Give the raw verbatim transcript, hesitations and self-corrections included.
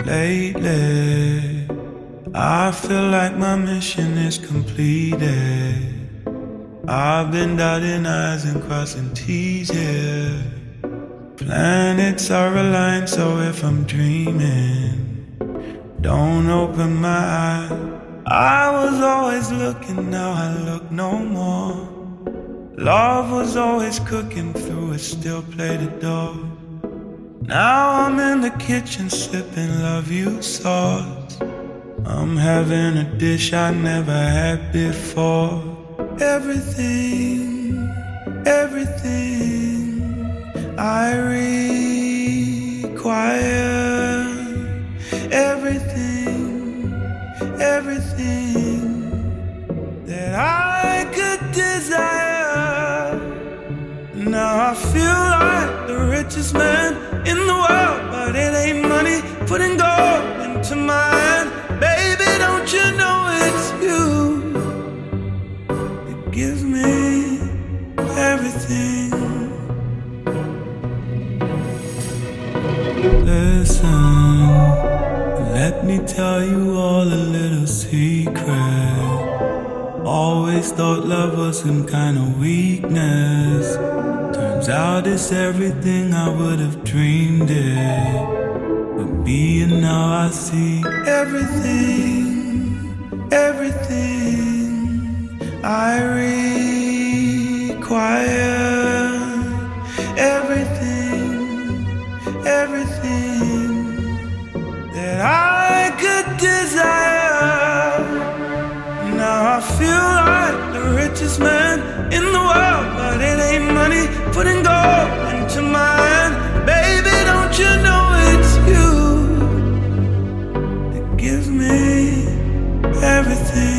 lately. I feel like my mission is completed. I've been dotting I's and crossing T's here. Planets are aligned, so if I'm dreaming, don't open my eyes. I was always looking, now I look no more. Love was always cooking through a still plated door. Now I'm in the kitchen sipping love you sauce. I'm having a dish I never had before. Everything, everything I require. Everything, everything that I could desire. Now I feel like the richest man in the world, but it ain't money putting gold into my hand. Baby, don't you know it's you? It gives me everything. Listen, let me tell you all a little secret. Always thought love was some kind of weakness. Turns out it's everything I would have dreamed it would be, and now I see everything, everything I require. Everything, everything that I could desire. Now I feel like the richest man in the world, but it ain't money putting gold into my hand. Baby, don't you know it's you that gives me everything.